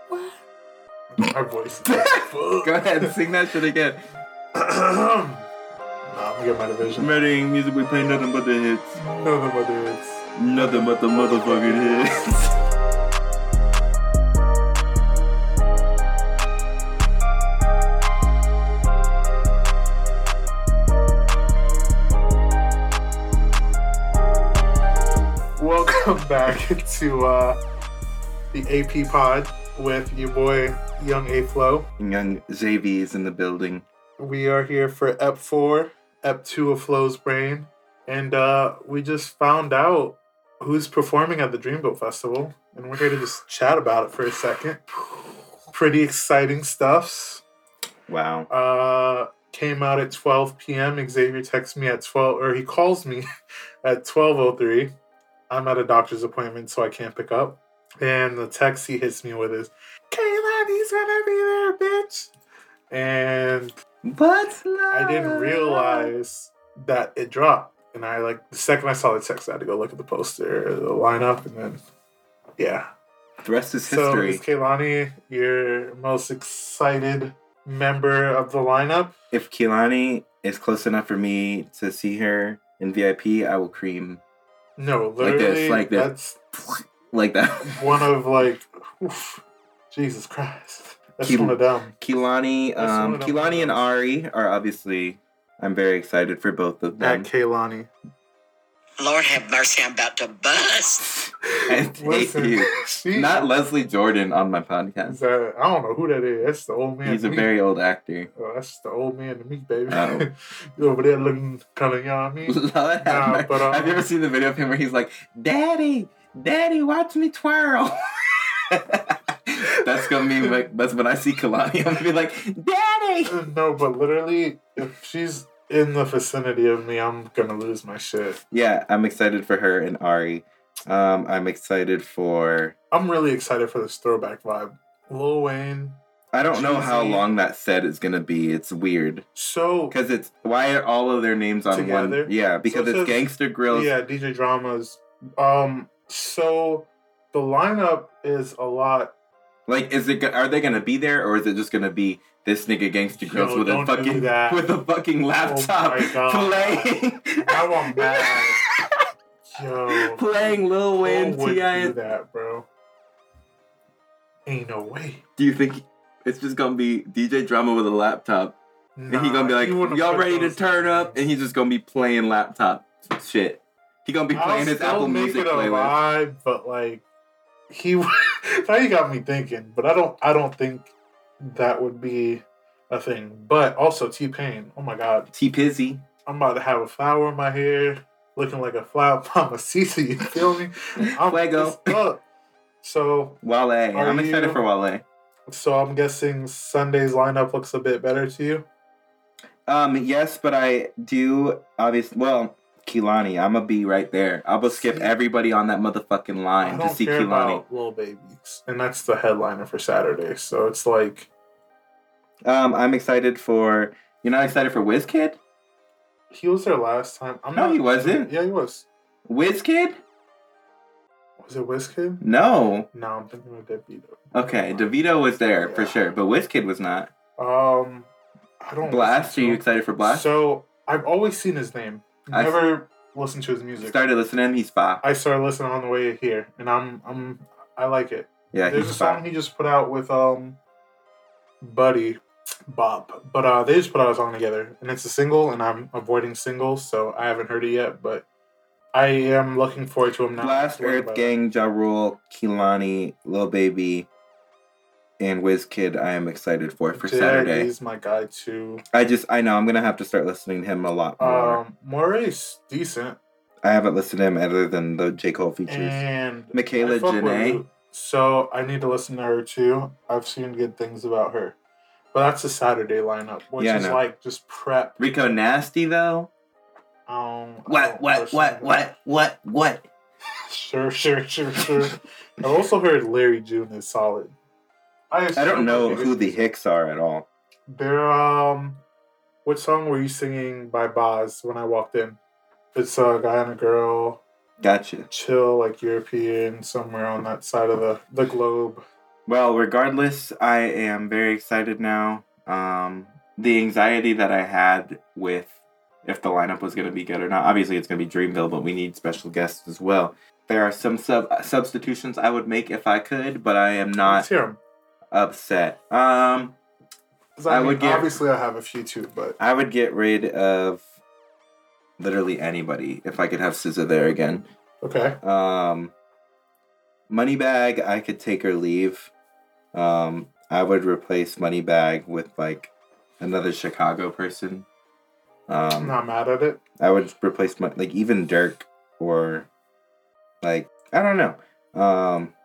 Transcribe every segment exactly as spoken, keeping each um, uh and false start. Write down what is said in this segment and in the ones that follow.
What? My voice. Go ahead, sing that shit again. Nah, I'm gonna get my division. Ready, music we play nothing but the hits. Nothing but the hits. Nothing but the motherfucking hits. Welcome back to uh, the A P Pod with your boy Young A Flow. Young J V is in the building. We are here for E P four, E P two of Flow's Brain, and uh, we just found out who's performing at the Dreamville Festival, and we're here to just chat about it for a second. Pretty exciting stuffs. Wow. Uh, came out at twelve p.m. Xavier texts me at twelve, or he calls me at twelve oh three. I'm at a doctor's appointment, so I can't pick up. And the text he hits me with is, Kehlani's gonna be there, bitch. And What's love? I didn't realize that it dropped. And I, like, the second I saw the text, I had to go look at the poster, the lineup, and then, yeah. The rest is So, history. Miz Kehlani, your most excited member of the lineup? If Kehlani is close enough for me to see her in V I P, I will cream. No, Like literally, this, like this. that's Like that. one of, like, oof, Jesus Christ. That's Ke- one of them. Kehlani, That's um, one of them Kehlani and ones. Ari are obviously, I'm very excited for both of them. At Kehlani. Lord have mercy, I'm about to bust. I hate Listen, you. she- Not Leslie Jordan on my Is podcast. that, I don't know who that is. That's the old man. He's to a me. very old actor. Oh, that's the old man to me, baby. Oh. You over there looking kind of, you know what I mean? Lord have Nah, mercy. but, um, have you ever seen the video of him where he's like, Daddy, Daddy, watch me twirl? That's gonna be like, that's when I see Kehlani. I'm gonna be like, Daddy! No, but literally, if she's in the vicinity of me, I'm gonna lose my shit. Yeah, I'm excited for her and Ari. Um, I'm excited for. I'm really excited for this throwback vibe. Lil Wayne. I don't know how Jeezy. long that set is gonna be. It's weird So, because it's why are all of their names on Together? one? Yeah, because So it it's says- Gangster Grills. yeah, D J Dramas. Um, so the lineup is a lot. Like, is it? go- Are they gonna be there, or is it just gonna be this nigga Gangster Grills Yo, with a don't do fucking that. Oh with a fucking laptop my God. playing? Now I'm mad. Yo, Playing Lil Wayne, who would T I do that, bro? Ain't no way. Do you think it's just gonna be D J Drama with a laptop, and he gonna be like, wouldn't "Y'all put ready to those turn names. up?" And he's just gonna be playing laptop shit. He gonna be I'll playing his still Apple make Music it a playlist. vibe, but like he now you got me thinking, but I don't I don't think that would be a thing. But also T Pain, oh my god, T Pizzy. I'm about to have a flower in my hair, looking like a flower mamacita. You feel me? I'm Fuego. it's up. So Wale. Are I'm excited you- for Wale. so I'm guessing Sunday's lineup looks a bit better to you. Um, yes, but I do obviously. Well, Kehlani, I'm gonna be right there. I will skip See? everybody on that motherfucking I line to don't see care Kehlani. about Lil Babies, and that's the headliner for Saturday. So it's like. Um, I'm excited for. You're not excited for WizKid? He was there last time. I'm No, not, he wasn't. Yeah, he was. WizKid? Was it Wizkid? No. No, I'm thinking of DeVito. Okay, DeVito was there for Yeah. sure, but WizKid was not. Um, I don't. Blast? Are listen you to him. excited for Blast? So I've always seen his name. I've- Never listened to his music. Started listening to him. He's fine. I started listening on the way here, and I'm I'm I like it. Yeah, There's a he's song fine. he just put out with um, Buddy, Bob, but uh, they just put out a song together, and it's a single, and I'm avoiding singles, so I haven't heard it yet, but I am looking forward to him now. Blast, Learn Earth about Gang, Ja Rule, Kehlani, Lil Baby, and WizKid. I am excited for it. for Jay, Saturday. He's my guy too. I just I know I'm gonna have to start listening to him a lot more. Um, Moray's decent. I haven't listened to him other than the J Cole features. And Michaela I fuck with Janae. Lou. So I need to listen to her too. I've seen good things about her. But that's a Saturday lineup, which Yeah, I is know. like just prep. Rico Nasty though. Um, I What don't what personally what know. what what what? Sure, sure, sure, sure. I've also heard Larry June is solid. I, I don't know who the Hicks are at all. They're um, what song were you singing by Boz when I walked in? It's a guy and a girl. Gotcha. Chill, like European, somewhere on that side of the, the globe. Well, regardless, I am very excited now. Um, the anxiety that I had with if the lineup was going to be good or not. Obviously, it's going to be Dreamville, but we need special guests as well. There are some sub substitutions I would make if I could, but I am Let's not hear 'em. upset. Um, 'Cause I, I mean, would get- obviously I have a few too, but I would get rid of literally anybody if I could have S Z A there again. okay. Um, Moneybag, I could take or leave. Um, I would replace Moneybag with like another Chicago person. I'm Um, not mad at it. I would replace my like even Dirk or like I don't know. Um,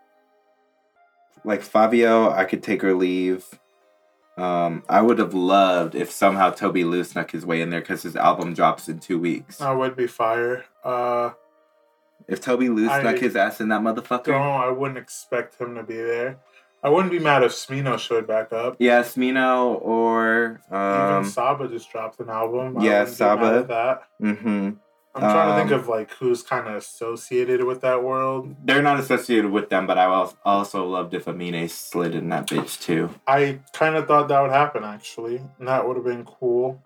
like Fabio, I could take or leave. Um, I would have loved if somehow Toby Lou snuck his way in there because his album drops in two weeks. I would be fire. Uh, If Toby Lou I snuck his ass in that motherfucker. don't. I wouldn't expect him to be there. I wouldn't be mad if Smino showed back up. Yeah, Smino or um, Even Saba just dropped an album. I yeah, wouldn't be mad Saba. at that. mm-hmm. I'm trying to think Um, of like who's kind of associated with that world. They're not associated with them, but I al- also loved if Amine slid in that bitch too. I kind of thought that would happen actually, and that would have been cool.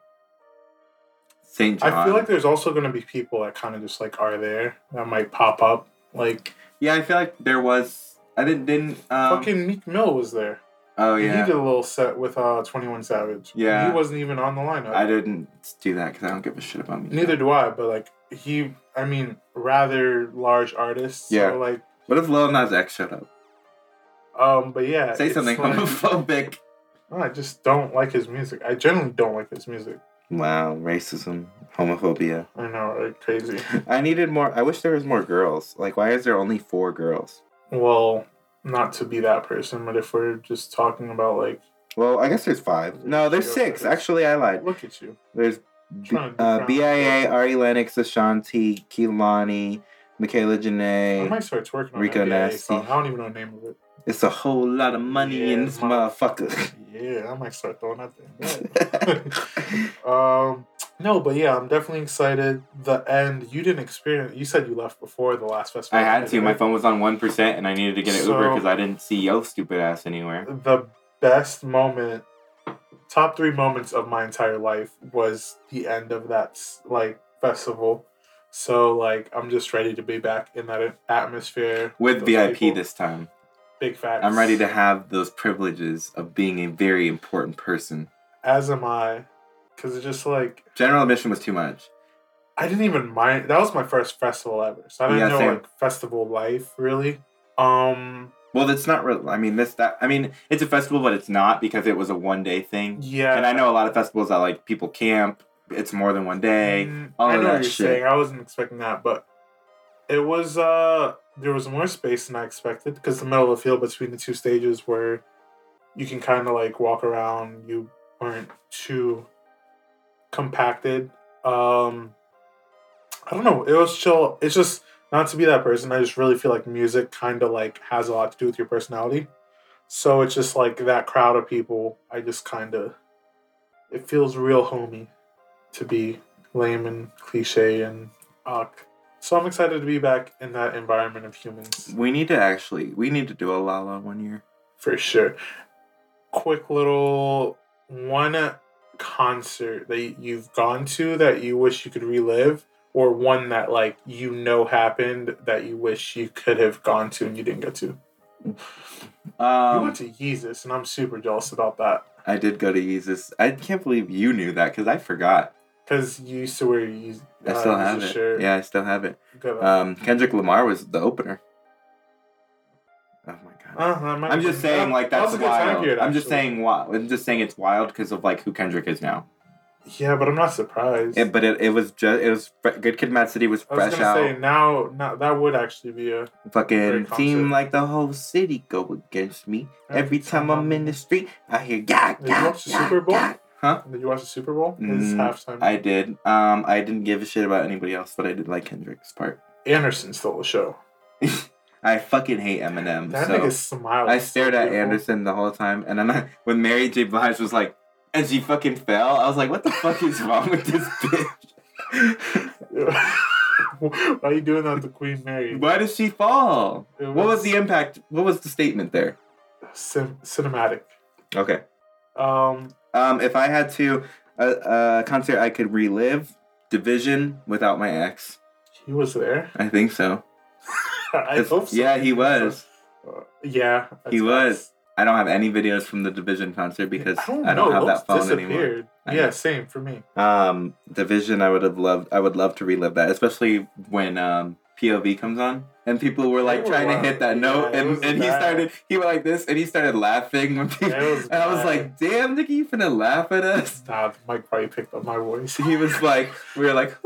Saint John. I feel like there's also going to be people that kind of just like are there that might pop up. Like yeah, I feel like there was. I didn't didn't. Um, fucking Meek Mill was there. oh He yeah, did a little set with uh twenty-one Savage. Yeah. He wasn't even on the lineup. I didn't do that because I don't give a shit about me. Neither do I, but like he, I mean, rather large artists. Yeah. So like, What if Lil Nas X shut up? um, but yeah. Say it's something like- homophobic. I just don't like his music. I generally don't like his music. Wow, racism, homophobia. I know, right? Crazy. I needed more. I wish there was more girls. Like, why is there only four girls? Well, not to be that person, but if we're just talking about like, Well, I guess there's five. No, there's six. Actually, I lied. look at you. There's B- Trying to uh, drown B I A, myself. Ari Lennox, Ashanti, Kehlani, Michaela I Janae. might start twerking on Rico that B I A Nasty. song. I don't even know the name of it. It's a whole lot of money Yeah, in this motherfucker. motherfucker. Yeah, I might start throwing that thing. back. um, no, but yeah, I'm definitely excited. The end, you didn't experience. You said you left before the last festival. I had to. My phone was on one percent, and I needed to get an So- Uber because I didn't see yo stupid ass anywhere. The best moment, top three moments of my entire life was the end of that like festival. So like, I'm just ready to be back in that atmosphere With those V I P people. this time. Big facts. I'm ready to have those privileges of being a very important person. As am I, because it's just like. General admission was too much. I didn't even mind. That was my first festival ever, so I didn't Yeah, know same. like festival life really. Um, Well, that's not real. I mean, this that. I mean, it's a festival, but it's not because it was a one day thing. yeah, And I know a lot of festivals that like people camp. It's more than one day. Mm, all I of know that what you're shit. saying. I wasn't expecting that, but it was. Uh, there was more space than I expected because the middle of the field between the two stages where you can kind of like walk around. You weren't too compacted. Um, I don't know. It was chill. It's just not to be that person. I just really feel like music kind of like has a lot to do with your personality. So it's just like that crowd of people. I just kind of it feels real homey to be lame and cliche and awk. So I'm excited to be back in that environment of humans We need to actually. We need to do a Lala one year. for sure. Quick little one concert that you've gone to that you wish you could relive, or one that like you know happened that you wish you could have gone to and you didn't get to. You Um, went to Yeezus, and I'm super jealous about that I did go to Yeezus. I can't believe you knew that because I forgot. because you used to wear Yeezus. I still uh, have Yeezus it. shirt. Yeah, I still have it. Good. Um, Kendrick Lamar was the opener. Oh my god. Uh, that might I'm have just been- saying, like, that that's was a good time wild. period, I'm just actually. saying, wild. I'm just saying it's wild because of like who Kendrick is now. Yeah, but I'm not surprised. It, but it, it was just it was fre- Good Kid, Mad City was I was fresh gonna out. say now, now that would actually be a Fucking Great seem concert. like the whole city go against me. Every Every time time I'm I'm- in the street, I hear yeah, Did you yeah, watch the yeah, Super Bowl? yeah. Huh? Did you watch the Super Bowl? His Mm, halftime. I did. Um, I didn't give a shit about anybody else, but I did like Kendrick's part. Anderson stole the show. I fucking hate Eminem. That so. nigga smiled. I so stared at beautiful. Anderson the whole time, and then I, when Mary J. Blige was like, and she fucking fell, I was like, what the fuck is wrong with this bitch? Why are you doing that to Queen Mary? Why did she fall? It What was the impact? What was the statement there? Sim- cinematic. Okay. Um, Um, if I had to, a uh, uh, concert I could relive, Division without my ex. he was there. I think so. I It's- hope so. Yeah, he was. Uh, yeah, that's He was. facts. I don't have any videos from the Division concert because I don't, I don't know, have those that phone anymore. disappeared. I Yeah, know. same for me. Um, Division, I would have loved. I would love to relive that, especially when um P O V comes on and people were like They were trying to wild. hit that Yeah, note, it was and, and he bad. started. He went like this, and he started laughing when people. It was And I was bad. like, "Damn, nigga, you finna laugh at us?" Nah, Mike probably picked up my voice. He was like, we were like,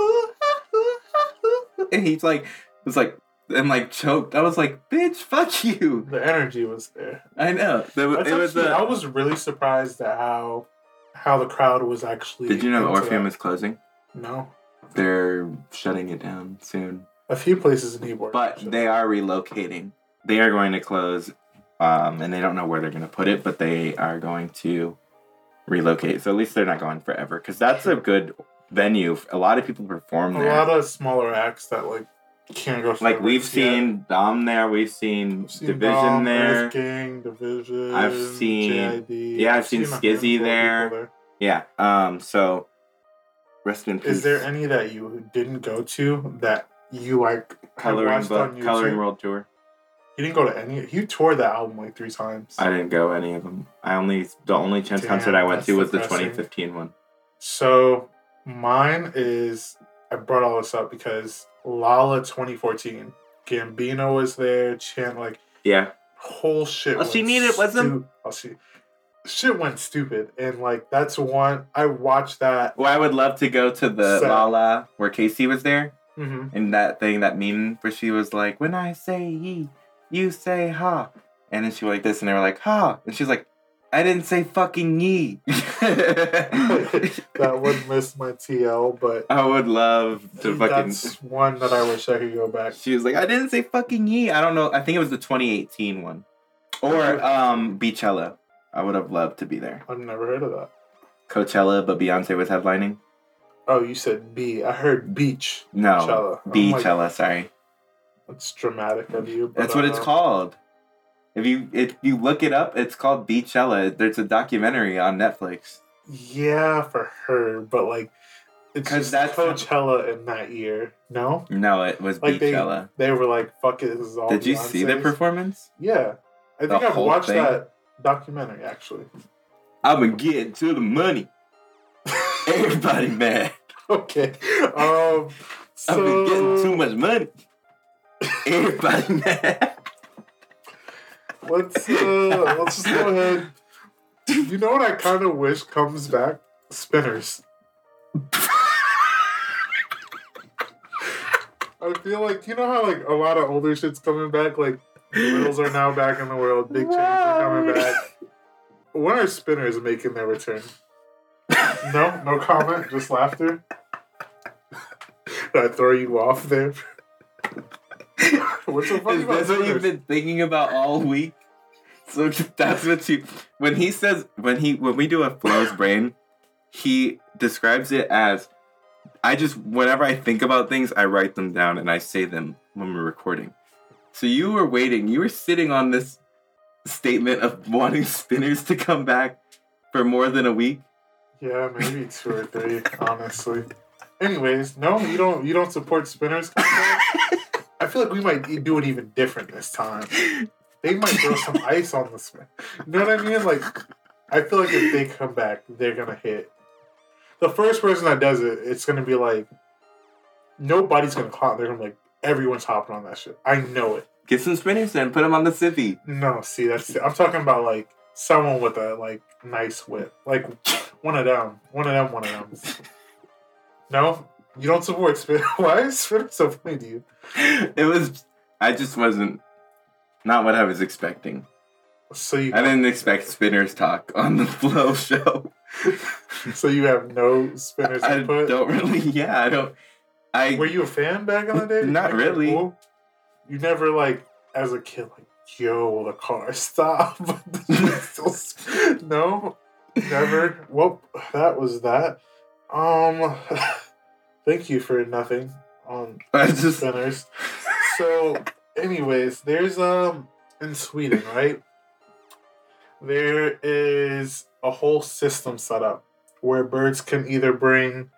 and he's like, was like, and like choked. I was like, "Bitch, fuck you." The energy was there. I know. There, That's it was. actually, I Uh, was really surprised at how how the crowd was actually. did you know the into Orpheum that. is closing? No, They're shutting it down soon. a few places in Ybor. But they are relocating. They are going to close, um, and they don't know where they're going to put it, but they are going to relocate. So at least they're not going forever, because that's a good venue. A lot of people perform a there. lot of smaller acts that like can't go. Like forever. we've Yeah. seen Dom there, we've seen, I've seen Division Dom, there. Earth Gang, Division. I've seen- J I D. yeah, I've seen a Skizzy handful of there. people Yeah. Um. So rest in peace. Is there any that you didn't go to that you like have coloring watched book, on YouTube? coloring world tour? You didn't go to any. You toured that album like three times. I didn't go any of them. I only the only chance Damn, concert I went that's to was depressing. the twenty fifteen one. So mine is I brought all this up because Lala twenty fourteen, Gambino was there. Chant like Yeah. whole shit. All she went needed was stu- them. all she shit went stupid, and like that's one I watched that. Well, I would love to go to the Set. Lala where Casey was there. Mm-hmm. And that thing, that meme where she was like, "When I say ye, you say ha." And then she went like this, and they were like, "Ha." And she's like, "I didn't say fucking ye." That would miss my T L, but I would love to fucking. that's one that I wish I could go back. She was like, "I didn't say fucking ye." I don't know. I think it was the twenty eighteen one. Or um, Beachella. I would have loved to be there. I've never heard of that. Coachella, but Beyonce was headlining. Oh, you said B. I heard beach. No, Coachella. I'm Beachella. like, sorry. that's dramatic of you. But, That's what it's uh, called. If you if you look it up, it's called Beachella. There's a documentary on Netflix. Yeah, for her, but like, it's 'Cause just that's- Coachella in that year. No, No, it was like Beachella. they they were like, "Fuck it, this is all." Did you see the Beyonce's." performance? Yeah, I The think I've whole watched thing? that documentary actually. I've been getting to the money. Everybody mad. Okay, um, I've been getting too so much money. Everybody mad. let's uh, let's just go ahead. You know what I kind of wish comes back? Spinners. I feel like, you know how like a lot of older shit's coming back, like Littles are now back in the world, Big Chains are coming back. When are Spinners making their return? No, no comment, just laughter. Did I throw you off there? What's so funny Is about this what you've Spinners? been thinking about all week? So that's what you when he says when he when we do a Flow's brain, he describes it as I just whenever I think about things, I write them down and I say them when we're recording. So you were waiting, you were sitting on this statement of wanting Spinners to come back for more than a week. Yeah, maybe two or three, honestly. Anyways, no, you don't. You don't support Spinners. I feel like we might do it even different this time. They might throw some ice on the spin. You know what I mean? Like, I feel like if they come back, they're gonna hit. The first person that does it, it's gonna be like nobody's gonna hop. They're gonna be like everyone's hopping on that shit. I know it. Get some Spinners then, put them on the civvy. No, see, that's I'm talking about like someone with a like nice whip, like one of them, one of them, one of them. No, you don't support Spin. Why is Spin so funny to you? It was I just wasn't not what I was expecting. So you, I didn't expect Spinners talk on the Flow show. so you have no Spinners I input. don't really. Yeah, I don't. I Were you a fan back in the day? Not You think they're really. cool? You never like as a kid like, yo, the car stop. No, never. Well, that was that. Um, thank you for nothing on I just Spinners. So, anyways, there's um in Sweden, right? There is a whole system set up where birds can either bring.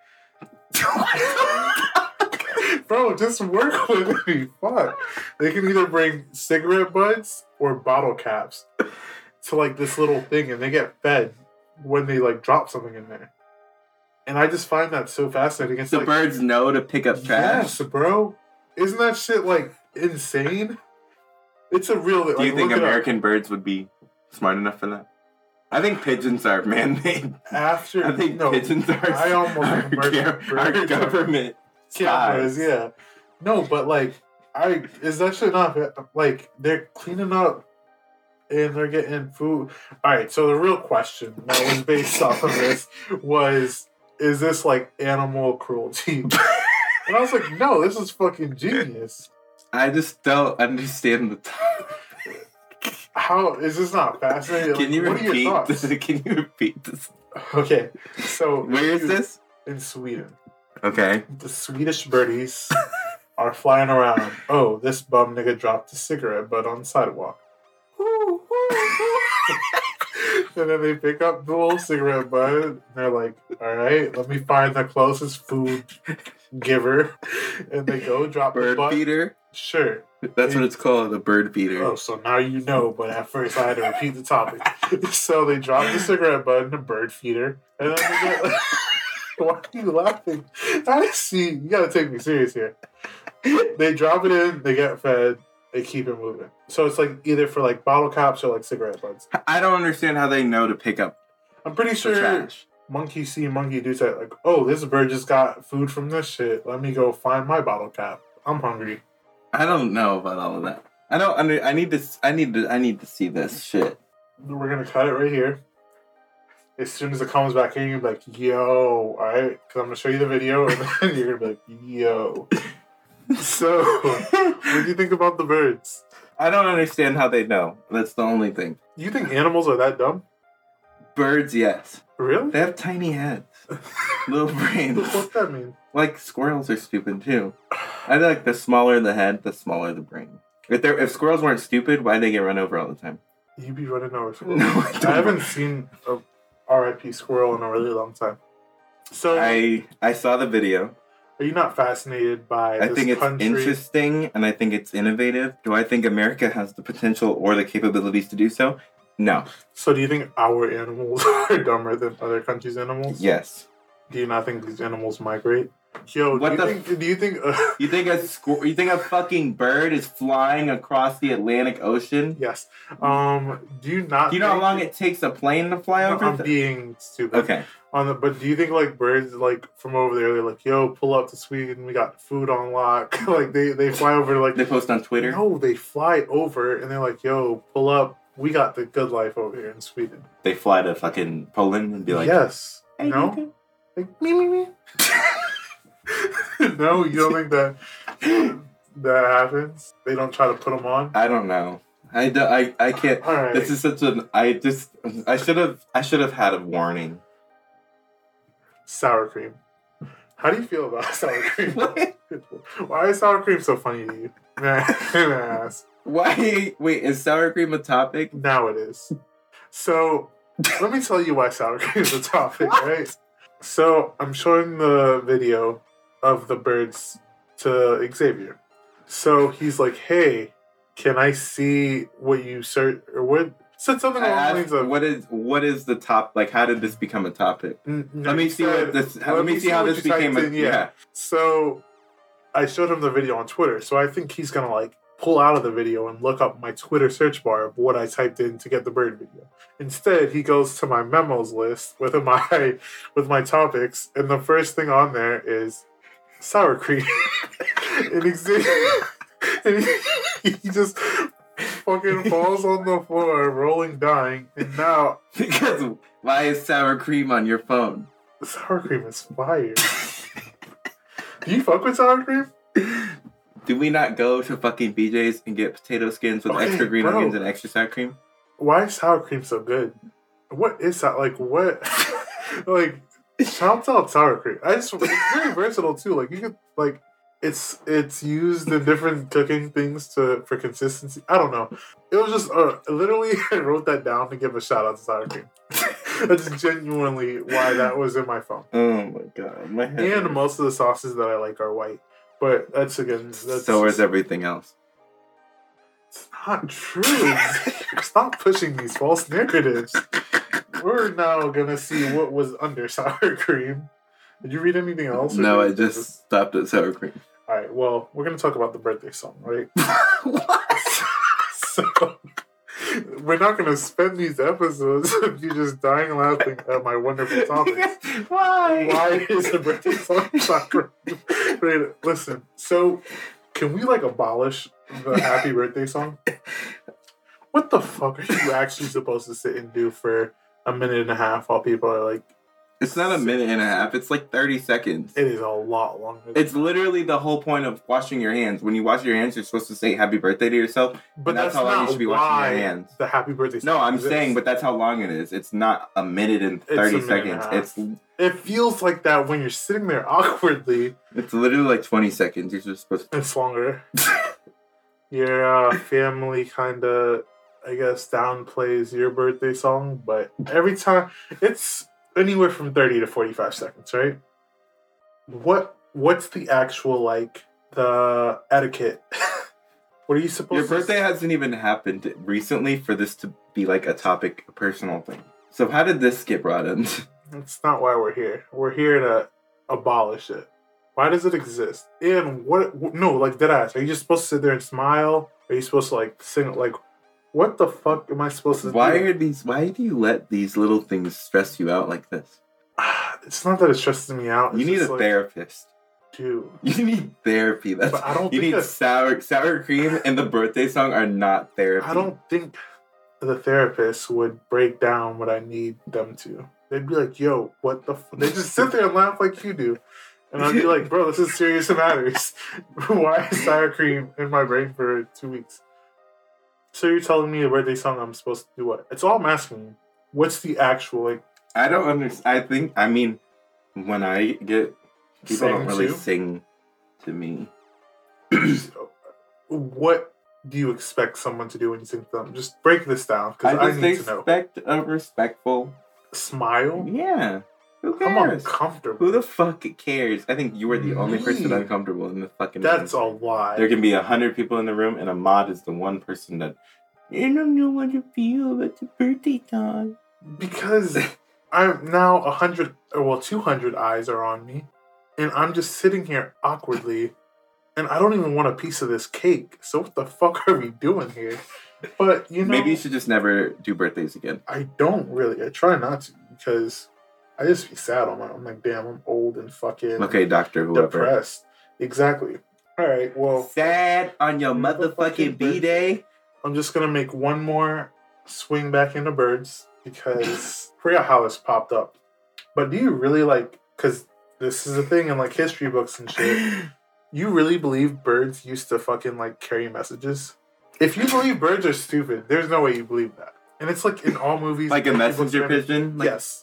Bro, just work with me. Fuck. They can either bring cigarette butts or bottle caps to like this little thing, and they get fed when they like drop something in there. And I just find that so fascinating. It's the like, birds know to pick up trash. yes, bro. Isn't that shit like insane? It's a real. Do like, you think look it up. American birds would be smart enough for that? I think pigeons are man-made. After I think no, pigeons are, I almost are, American our birds are- government cameras, spies. yeah. No, but like, I is that shit not like they're cleaning up and they're getting food. All right, so the real question that was based off of this was, is this like animal cruelty? And I was like, no, this is fucking genius. I just don't understand the topic. How is this not fascinating? Can Like, you what are your repeat thoughts? this? Can you repeat this? Okay, so Where is this? in Sweden? Okay. The Swedish birdies are flying around. Oh, this bum nigga dropped a cigarette butt on the sidewalk. And then they pick up the little cigarette butt and they're like, all right, let me find the closest food giver. And they go drop the Bird butt. feeder? Sure. That's what it's called, a bird feeder. Oh, so now you know, but at first I had to repeat the topic. So they drop the cigarette butt in a bird feeder. And then they get... Why are you laughing? I see. You gotta take me serious here. They drop it in, they get fed, they keep it moving. So it's like either for like bottle caps or like cigarette butts. I don't understand how they know to pick up I'm pretty the sure trash. monkey see, monkey do say like, oh, this bird just got food from this shit. Let me go find my bottle cap. I'm hungry. I don't know about all of that. I don't under. I need to. I need to. I need to see this shit. We're gonna cut it right here. As soon as it comes back in, you're like, yo, alright? Because I'm gonna show you the video and then you're gonna be like, yo. So, what do you think about the birds? I don't understand how they know. That's the only thing. You think animals are that dumb? Birds, yes. Really? They have tiny heads, little brains. What's that mean? Like squirrels are stupid too. I feel like the smaller the head, the smaller the brain. If they if squirrels weren't stupid, why'd they get run over all the time? You be running over squirrels. No, I I, don't. haven't seen a R I P squirrel in a really long time. So, I I saw the video. are you not fascinated by I this think it's country? interesting and I think it's innovative. Do I think America has the potential or the capabilities to do so? No. So, do you think our animals are dumber than other countries' animals? Yes. Do you not think these animals migrate? Yo, What do you the think? Do you think? Uh, You think a squir- You think a fucking bird is flying across the Atlantic Ocean? yes. Um. Do you not? Do you know how think- long it takes a plane to fly No, over? I'm th- being stupid. okay. On the, but do you think like birds like from over there? They're like, yo, pull up to Sweden. We got food on lock. Like they they fly over like They post on Twitter. No, they fly over and they're like, yo, pull up. We got the good life over here in Sweden. They fly to fucking Poland and be like, yes. "Hey, No? nigga." Like, me, me, me. No, you don't think that that happens? They don't try to put them on? I don't know. I, do, I, I can't. All right. This is such an. I just. I should have. I should have had a warning. Sour cream. How do you feel about sour cream? What? Why is sour cream so funny to you? Nah, ass. Why? Wait, is sour cream a topic? Now it is. So, let me tell you why sour cream is a topic, right? So, I'm showing the video of the birds to Xavier. So, he's like, hey, can I see what you search, or what? Said something I along the asked, lines of, what is what is the top? Like, how did this become a topic? N- no, Let me he see said, what this. How, let me see how what this you typed became a. in, Yeah. So, I showed him the video on Twitter. So, I think he's going to, like, pull out of the video and look up my Twitter search bar of what I typed in to get the bird video. Instead, he goes to my memos list with my with my topics, and the first thing on there is sour cream. and, Xavier, and he, he just fucking falls on the floor, rolling, dying. And now Because why is sour cream on your phone? sour cream is fire. Do you fuck with sour cream? Do we not go to fucking B J's and get potato skins with Okay, extra green bro. onions and extra sour cream? Why is sour cream so good? What is that? Like, what? like, shouts out sour cream. I just, it's very versatile too. Like, you could, like, It's it's used in different cooking things to for consistency. I don't know. It was just uh, literally I wrote that down to give a shout out to sour cream. That's genuinely why that was in my phone. Oh my god, my head. And hurts. most of the sauces that I like are white. But that's again. That's So is everything else. It's not true. Stop pushing these false narratives. We're now gonna see what was under sour cream. Did you read anything else? No, I did you just stopped at sour cream. All right. Well, we're gonna talk about the birthday song, right? What? So we're not gonna spend these episodes of you just dying laughing at my wonderful topics. Why? Why is the birthday song sour cream? Wait, listen. So, can we like abolish the happy birthday song? What the fuck are you actually supposed to sit and do for a minute and a half while people are like? It's not a minute and a half. It's like thirty seconds. It is a lot longer. It's literally the whole point of washing your hands. When you wash your hands, you're supposed to say happy birthday to yourself. But and that's, that's how long not you should be why washing your hands. The happy birthday song No, I'm exists. saying, but that's how long it is. It's not a minute and It's a thirty minute and a seconds. half. It's It feels like that when you're sitting there awkwardly. it's literally like twenty seconds. You're just supposed to. It's longer. Your uh, family kind of, I guess, downplays your birthday song, but every time it's anywhere from thirty to forty-five seconds, right? What What's the actual like the etiquette? What are you supposed Your to birthday hasn't even happened recently for this to be like a topic, a personal thing. So how did this get brought in? That's not why we're here. We're here to abolish it. Why does it exist? And what? No, like dead ass. Are you just supposed to sit there and smile? Are you supposed to like sing? Like, what the fuck am I supposed to Why do? are these? Why do you let these little things stress you out like this? It's not that it stresses me out. You It's need a just like, therapist. dude. You need therapy. That's But I don't you think need that- sour sour cream and the birthday song are not therapy. I don't think the therapist would break down what I need them to. They'd be like, "Yo, what the?" F-? They just sit there and laugh like you do, and I'd be like, "Bro, this is serious matters. Why is sour cream in my brain for two weeks?" So you're telling me a birthday song I'm supposed to do what? It's all I'm asking you. What's the actual like? I don't understand. I think I mean when I get people Sing don't really to? sing to me. What do you expect someone to do when you sing to them? Just break this down because I I, just need to know. expect a respectful. Smile. Yeah. Who I'm cares? uncomfortable. Who the fuck cares? I think you are the only person Me. uncomfortable in the fucking That's room. a lie. There can be a hundred people in the room, and Ahmad is the one person that I don't know what to feel about the birthday song. Because I'm now a hundred, or well, two hundred eyes are on me, and I'm just sitting here awkwardly, and I don't even want a piece of this cake. So what the fuck are we doing here? But you know, Maybe you should just never do birthdays again. I don't really. I try not to because I just be sad on my. I'm like, damn, I'm old and fucking Okay, doctor, whoever. depressed. Exactly. All right. Well, Sad on your motherfucking B day. I'm just gonna make one more swing back into birds because I forgot how this popped up. But do you really like? Because this is a thing in like history books and shit. You really believe birds used to fucking like carry messages? If you believe birds are stupid, there's no way you believe that. And it's like in all movies, Like a history books, messenger and everything. pigeon? Like, Yes.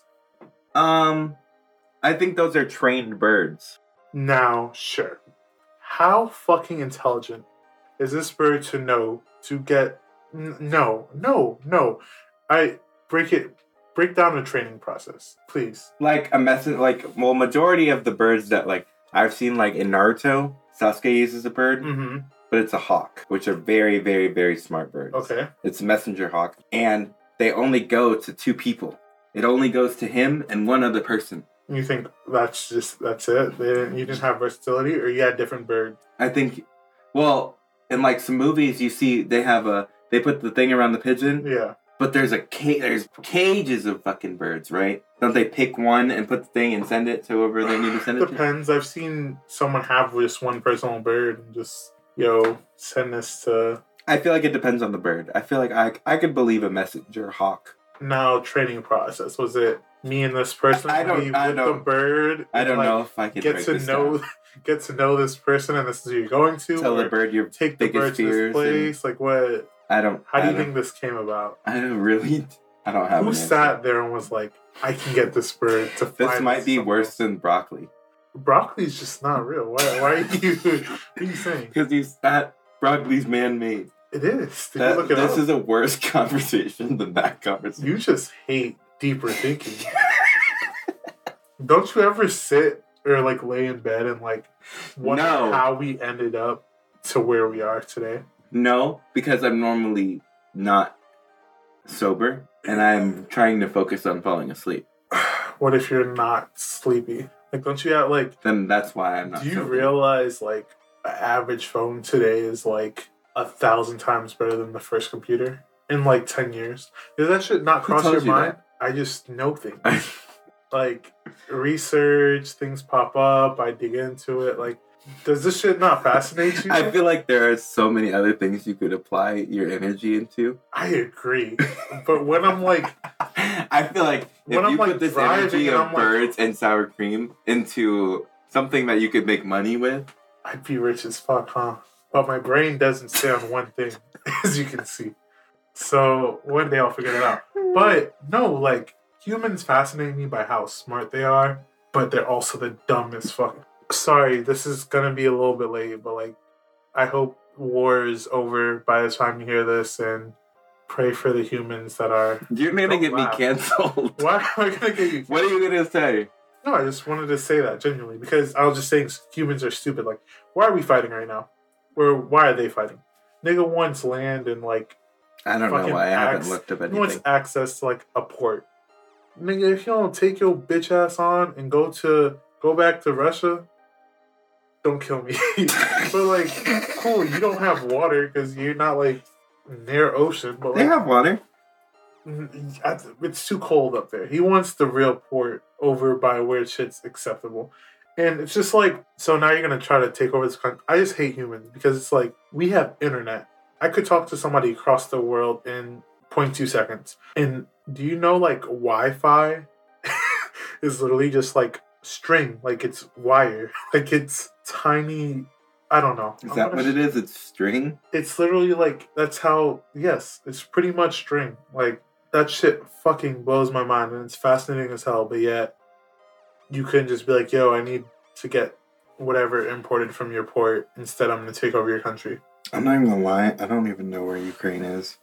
Um, I think those are trained birds. Now, sure. How fucking intelligent is this bird to know to get? N- no, no, no. I break it. Break down the training process, please. Like a messenger, like, well, majority of the birds that, like, I've seen, like, in Naruto, Sasuke uses a bird, Mm-hmm. but it's a hawk, which are very, very, very smart birds. Okay. It's a messenger hawk, and they only go to two people. It only goes to him and one other person. You think that's just that's it? They didn't, you didn't have versatility, or you had different birds? I think, well, in, like, some movies, you see they have a, they put the thing around the pigeon, Yeah. but there's a ca- there's cages of fucking birds, right? Don't they pick one and put the thing and send it to whoever they need to send it to? Depends. I've seen someone have just one personal bird and just yo send this to. I feel like it depends on the bird. I feel like I I could believe a messenger hawk. Now training process, was it me and this person I don't- be I with the don't- bird? I and, don't like, know if I could Get break to this know, down. get to know this person, and this is who you're going to. Tell the or bird your take the biggest bird to fears this place. Like what? I don't. How do I you don't, think this came about? I don't really. I don't have. Who an answer. sat there and was like, "I can get this bird to fly This might be somewhere worse else." than broccoli. Broccoli's just not real. Why? Why are you? What are you saying? Because he's that broccoli's man-made. It is. Did That, you look it this up? is a worse conversation than that conversation. You just hate deeper thinking. Don't you ever sit or like lay in bed and like wonder No. how we ended up to where we are today? No, because I'm normally not sober, and I'm trying to focus on falling asleep. What if you're not sleepy? Like, don't you have like? Then that's why I'm not Do you sober. realize like an average phone today is like a thousand times better than the first computer in like ten years? Does that shit not Who cross your tells you mind? I just know things. Like research, things pop up, I dig into it. Like, does this shit not fascinate you? I feel like there are so many other things you could apply your energy into. I agree. But when I'm like, I feel like if When I'm, you like, put this driving energy and of I'm, like- birds and sour cream into something that you could make money with, I'd be rich as fuck, huh? But my brain doesn't stay on one thing, as you can see. So one day I'll figure it out. But no, like, humans fascinate me by how smart they are, but they're also the dumbest fuck. Sorry, this is gonna be a little bit late, but like, I hope war is over by the time you hear this, and pray for the humans that are. you're gonna Don't get laugh. me canceled. Why am I gonna get you? What are you gonna say? No, I just wanted to say that genuinely because I was just saying humans are stupid. Like, why are we fighting right now? Or why are they fighting? Nigga wants land and like I don't know fucking why I haven't ax- looked up he wants anything. access to like a port. Nigga, if you don't take your bitch ass on and go to go back to Russia, don't kill me. But like, cool, you don't have water because you're not like near ocean. But They like, have water. it's too cold up there. He wants the real port over by where shit's acceptable. And it's just like, so now you're going to try to take over this country. I just hate humans because it's like, we have internet. I could talk to somebody across the world in zero point two seconds. And do you know, like, Wi-Fi is literally just like string, like it's wire, like it's tiny. I don't know. Is that what it is? It's string? It's literally like, that's how, yes, it's pretty much string. Like, that shit fucking blows my mind and it's fascinating as hell, but yet you couldn't just be like, yo, I need to get whatever imported from your port. Instead, I'm going to take over your country. I'm not even gonna lie, I don't even know where Ukraine is.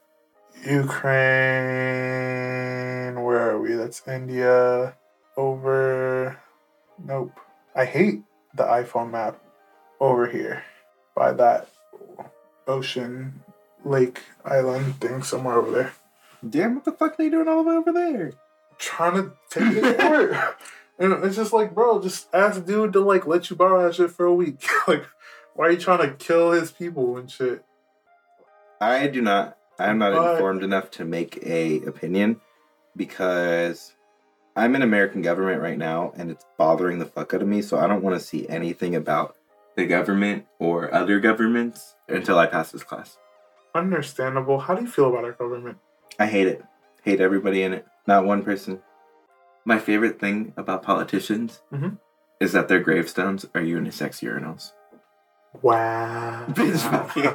Ukraine, where are we? That's India. Over, nope. I hate the iPhone map. Over here, by that ocean, lake, island thing somewhere over there. Damn, what the fuck are they doing all the way over there? Trying to take it apart. And it's just like, bro, just ask dude to like let you borrow that shit for a week. Like, why are you trying to kill his people and shit? I do not. I'm not But- informed enough to make a opinion because I'm in American government right now and it's bothering the fuck out of me. So I don't want to see anything about the government or other governments until I pass this class. Understandable. How do you feel about our government? I hate it. Hate everybody in it. Not one person. My favorite thing about politicians Mhm. is that their gravestones are unisex urinals. Wow. Bitch.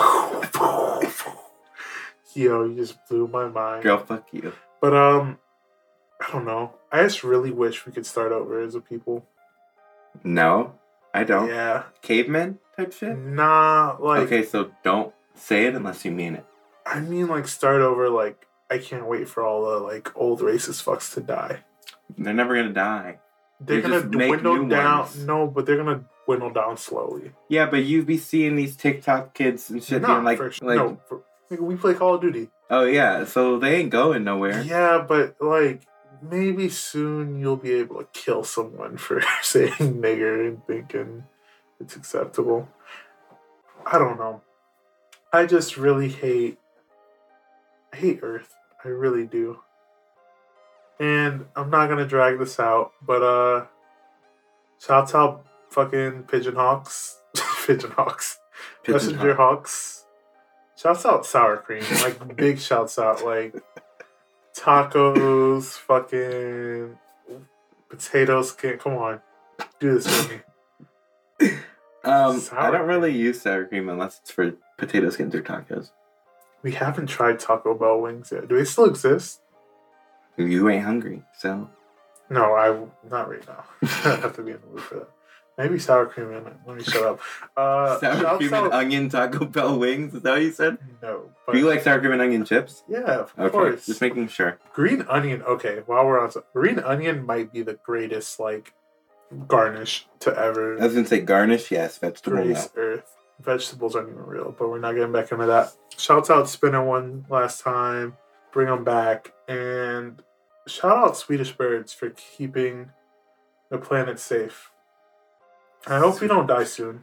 Yo, you just blew my mind. Girl, fuck you. But um, I don't know. I just really wish we could start over as a people. No, I don't. Yeah. Caveman type shit? Nah, like Okay, so don't say it unless you mean it. I mean, like start over. Like I can't wait for all the like old racist fucks to die. They're never gonna die. They're They gonna just make dwindle new down. ones. No, but they're gonna dwindle down slowly. Yeah, but you be seeing these TikTok kids and shit Nah, being like, for sure. like, no, for, like, we play Call of Duty. oh yeah, so they ain't going nowhere. Yeah, but like maybe soon you'll be able to kill someone for saying nigger and thinking it's acceptable. I don't know. I just really hate I hate Earth. I really do. And I'm not gonna drag this out, but uh shouts out fucking Pigeon Hawks. Pigeon Hawks. Pigeon Messenger Hawk. Hawks. Shouts out sour cream. Like big shouts out like tacos, fucking potato skin. Come on. Do this with me. Um, Sour I don't cream. really use sour cream unless it's for potato skins or tacos. We haven't tried Taco Bell wings yet. Do they still exist? You ain't hungry, so No, I not right now. I have to be in the mood for that. Maybe sour cream and onion. Let me shut up. Uh, Sour shouts cream out- and onion Taco Bell wings. Is that what you said? No. Do you like sour cream and onion chips? Yeah, of Okay, course. just making sure. Green onion. Okay, while we're on, green onion might be the greatest like garnish to ever I was gonna say garnish, yes. Vegetable, no. grace Earth. Vegetables aren't even real, but we're not getting back into that. Shouts out Spinner one last time. Bring them back. And shout out Swedish Birds for keeping the planet safe. I hope we don't die soon.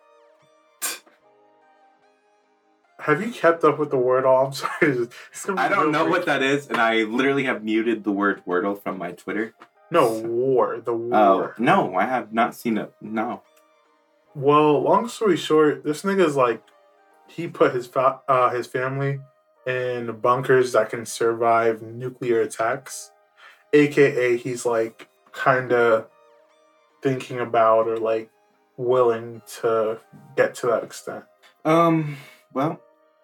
Have you kept up with the Wordle? I'm sorry. It's gonna be I don't real know brief. what that is, and I literally have muted the word Wordle from my Twitter. No, war. The Oh, war. no, I have not seen it. No. Well, long story short, this nigga's like, he put his fa- uh, his family in bunkers that can survive nuclear attacks. A K A he's like kind of thinking about or like willing to get to that extent. Um, well,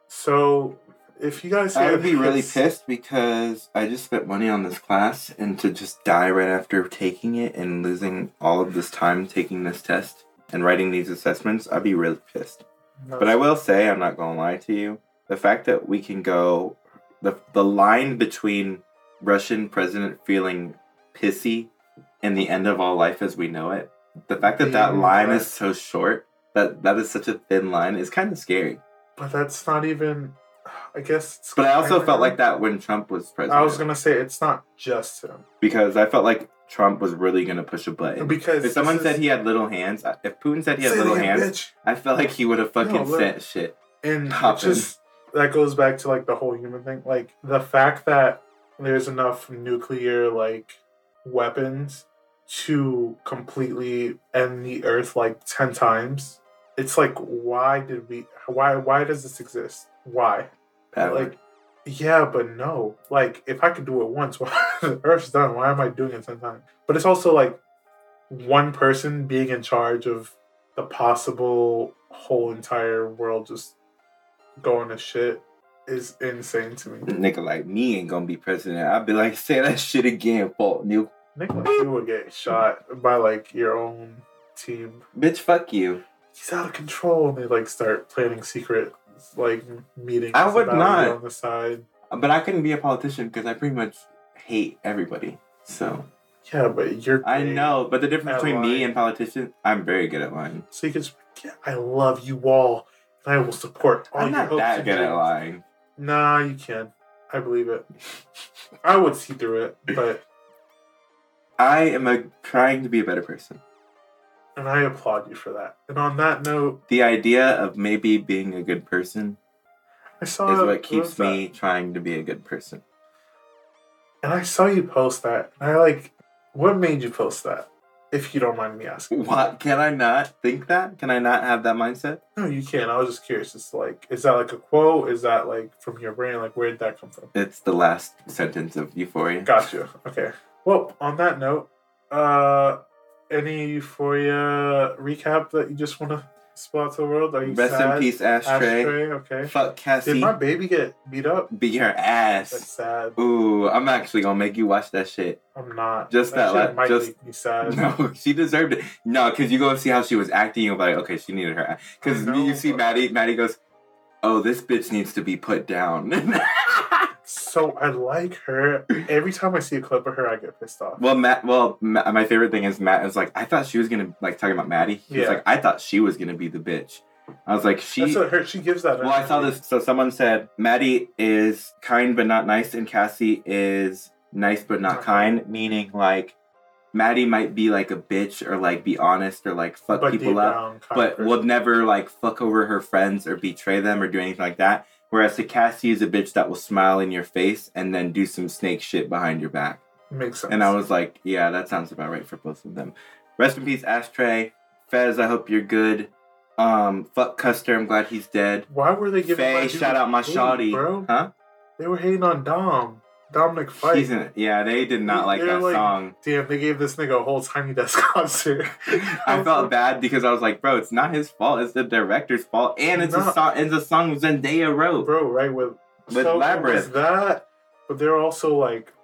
So if you guys I hear would be really this- pissed because I just spent money on this class, and to just die right after taking it and losing all of this time taking this test and writing these assessments, I'd be really pissed. But I will say, I'm not going to lie to you, the fact that we can go, the, the line between Russian president feeling pissy and the end of all life as we know it, the fact that that Being line correct. is so short, that that is such a thin line, is kind of scary. But that's not even. I guess. It's But I also kinda- felt like that when Trump was president. I was gonna say it's not just him Because I felt like Trump was really going to push a button. because If someone this said is- he had little hands, if Putin said he had Say it little again, hands, bitch. I felt like he would have fucking No, look. sent shit. And it Poppin'. just that goes back to like the whole human thing. Like the fact that there's enough nuclear like weapons to completely end the earth like ten times. It's like why did we why why does this exist? Why? Power. Like yeah, but no. Like if I could do it once, why the earth's done, why am I doing it ten times? But it's also like one person being in charge of the possible whole entire world just going to shit is insane to me. Nigga like me ain't gonna be president. I'd be like, say that shit again, fuck new. Nick, like you would get shot by like your own team. Bitch, fuck you. He's out of control, and they like start planning secret like meetings. I would about not. you on the side. But I couldn't be a politician because I pretty much hate everybody. So Yeah, but you're. I great. know, but the difference At between me lying. and politicians, I'm very good at lying. So you can just, yeah, I love you all, and I will support all I'm your not hopes that and good at dreams. lying. Nah, you can. I believe it. I would see through it, but I am a, trying to be a better person. and I applaud you for that. And on that note, The idea of maybe being a good person I saw is what was keeps that? me trying to be a good person. And I saw you post that. And I like, what made you post that? If you don't mind me asking. What? Can I not think that? Can I not have that mindset? No, you can. I was just curious. It's like, is that like a quote? Is that like from your brain? Like, where did that come from? It's the last sentence of Euphoria. Gotcha. Okay. Well, on that note, uh, any Euphoria recap that you just want to spill out to the world? Are you Rest sad? in peace, Ashtray. Ashtray, okay. Fuck Cassie. Did my baby get beat up? Beat her That's ass. sad. Ooh, I'm actually gonna make you watch that shit. I'm not. Just that, shit like, might just- make me sad. No, she deserved it. No, because you go see how she was acting. You're like, okay, she needed her. Because I know, you see but- Maddie. Maddie goes, "Oh, this bitch needs to be put down." So I like her. Every time I see a clip of her, I get pissed off. well, Matt. Well, Ma- my favorite thing is Matt is like, I thought she was gonna like talking about Maddie. He was Yeah. like, I thought she was gonna be the bitch. I was like, she. That's what her. She gives that. Well, I saw energy. this. So someone said Maddie is kind but not nice, and Cassie is nice but not Not kind. Meaning, like, Maddie might be like a bitch or like be honest or like fuck But people deep up, down, kind but of will person. never like fuck over her friends or betray them or do anything like that. Whereas the Cassie is a bitch that will smile in your face and then do some snake shit behind your back. Makes sense. And I was like, yeah, that sounds about right for both of them. Rest in peace, Ashtray. Fez, I hope you're good. Um, fuck Custer, I'm glad he's dead. Why were they giving? my Faye, dude shout out my hate, shawty. bro? Huh? They were hating on Dom. Dominic Fight. He's in it. Yeah, they did not like They're that like- song. Damn, they gave this nigga a whole Tiny Desk concert. I felt bad because I was like, bro, it's not his fault. It's the director's fault. And it's a No. song. It's a song Zendaya wrote. Bro, right with With so Labyrinth. it was that, but they're also like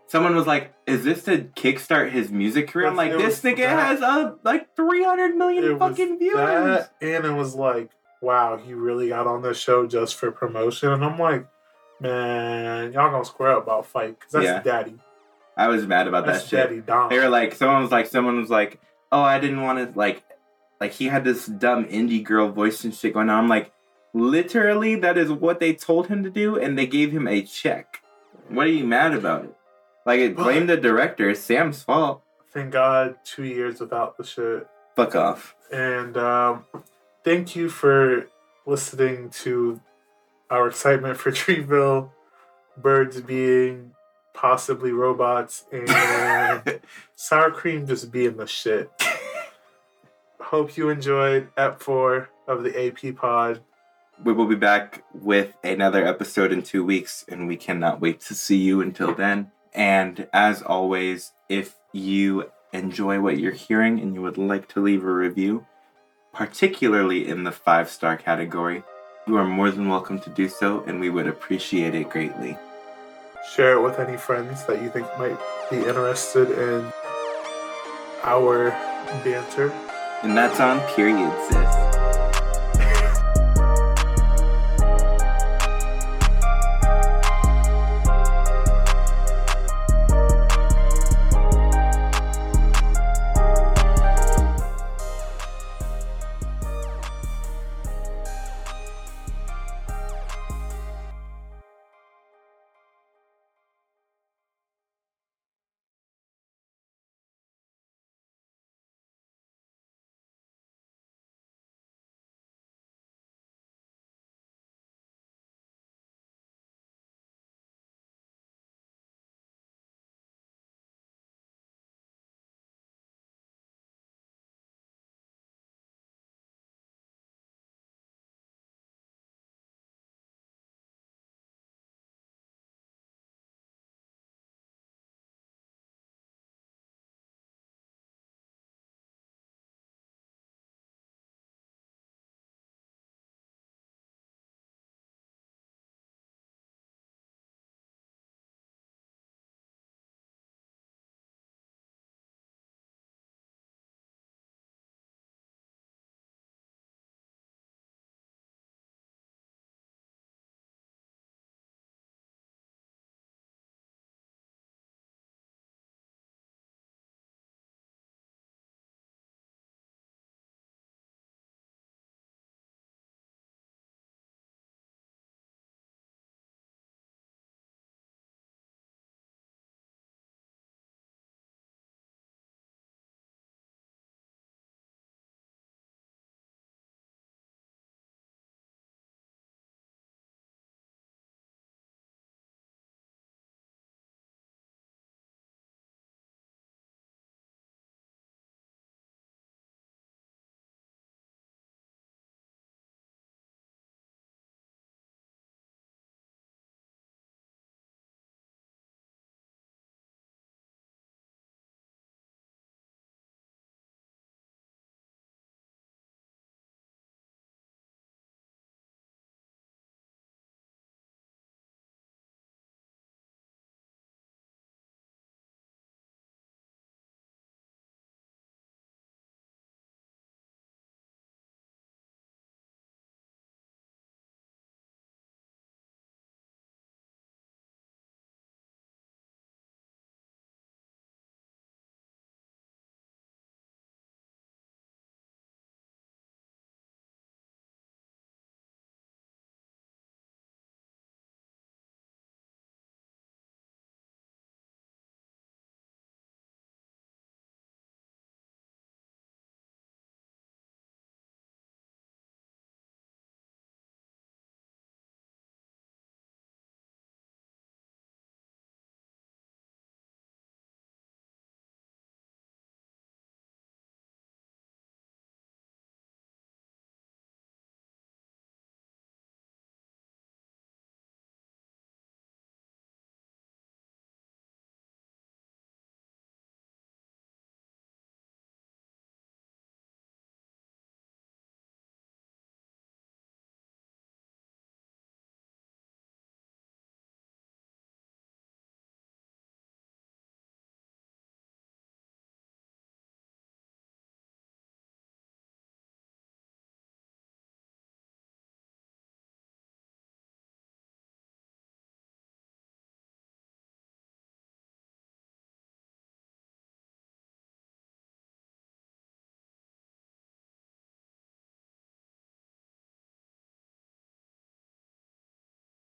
someone was like, "Is this to kickstart his music career?" I'm like, It "This was nigga that- has uh like three hundred million It was fucking viewers." that, and it was like, wow, he really got on this show just for promotion. And I'm like, man, y'all gonna square up about Fight because that's Yeah. daddy. I was mad about That's that shit. daddy Dom. They were like, someone was like, someone was like, "Oh, I didn't want to like, like he had this dumb indie girl voice and shit going on." I'm like, literally, that is what they told him to do, and they gave him a check. What are you mad about it? Like, it blame the director. It's Sam's fault. Thank God, two years without the shit. Fuck off. And um, thank you for listening to our excitement for Treeville, birds being possibly robots, and sour cream just being the shit. Hope you enjoyed Ep four of the A P Pod. We will be back with another episode in two weeks, and we cannot wait to see you until then. And as always, if you enjoy what you're hearing and you would like to leave a review, particularly in the five-star category, you are more than welcome to do so, and we would appreciate it greatly. Share it with any friends that you think might be interested in our banter. And that's on period, sis.